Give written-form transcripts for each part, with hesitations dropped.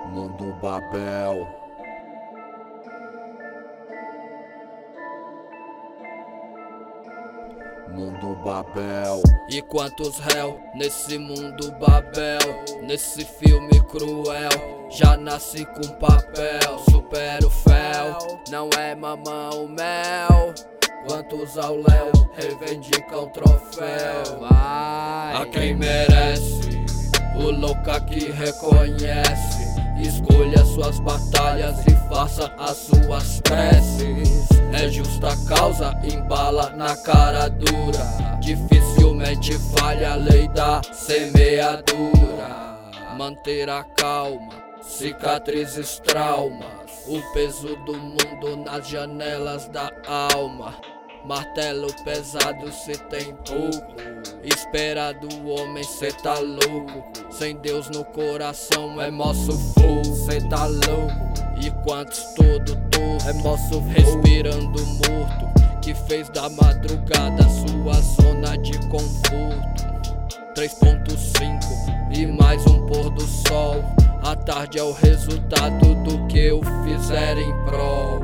Mundo Babel. Mundo Babel. E quantos réus nesse mundo Babel, nesse filme cruel, já nasci com papel. Supero o fel, não é mamão mel. Quantos ao léu reivindicam troféu. A quem merece, o louca que reconhece, escolha suas batalhas e faça as suas preces. É justa causa, embala na cara dura, dificilmente falha a lei da semeadura. Manter a calma, cicatrizes, traumas, o peso do mundo nas janelas da alma. Martelo pesado se tem pouco, espera do homem cê tá louco. Sem Deus no coração é mó sufoco, cê tá louco. E quantos todo torto, é mó sufoco, respirando morto, que fez da madrugada sua zona de conforto. 3.5 e mais um pôr do sol, a tarde é o resultado do que eu fizer em prol.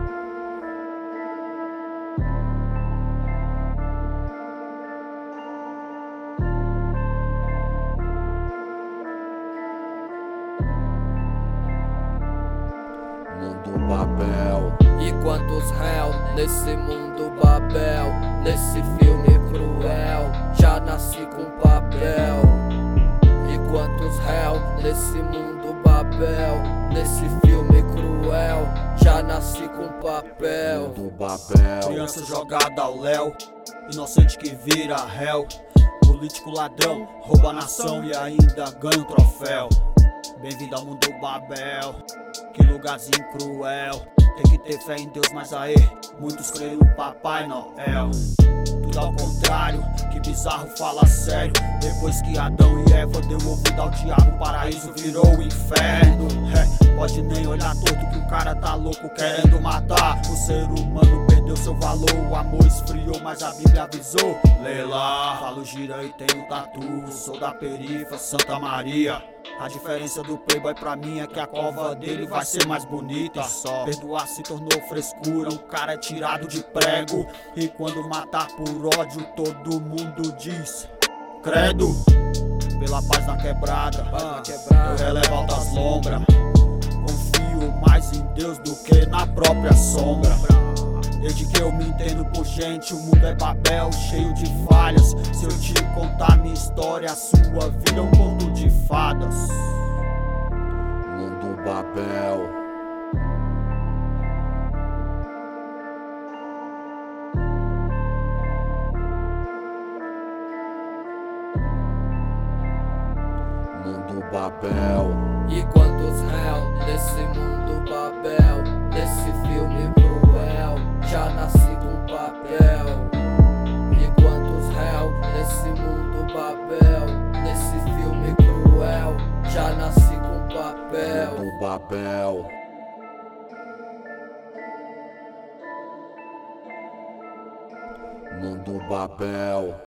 Mundo Babel. E quantos réus nesse mundo Babel, nesse filme cruel, já nasci com papel. E quantos réus nesse mundo Babel, nesse filme cruel, já nasci com papel. Mundo Babel. Criança jogada ao léu, inocente que vira réu. Político ladrão, rouba a nação e ainda ganha um troféu. Bem-vindo ao mundo Babel, que lugarzinho cruel. Tem que ter fé em Deus, mas aí muitos creem no Papai Noel. Tudo ao contrário, que bizarro, fala sério. Depois que Adão e Eva deu ouvido ao diabo, o paraíso virou o inferno. Pode nem olhar torto que o cara tá louco querendo matar. O ser humano perdeu seu valor, o amor esfriou, mas a Bíblia avisou. Lê lá, falo gira e tenho tatu, sou da perifa, Santa Maria. A diferença do playboy pra mim é que a cova dele vai ser mais bonita. Só perdoar se tornou frescura, o cara é tirado de prego. E quando matar por ódio todo mundo diz credo. Pela paz na quebrada, eu relevo altas lombras. Confio mais em Deus do que na própria sombra. Desde que eu me entendo por gente, o mundo é Babel, cheio de falhas. Se eu te contar minha história, a sua vida é um conto de fadas. Mundo Babel. Mundo Babel. E quantos réus nesse mundo Babel, nesse filme cruel, já nasci com papel. E quantos réus nesse mundo Babel, nesse filme cruel, já nasci com papel. Mundo Babel. Mundo Babel.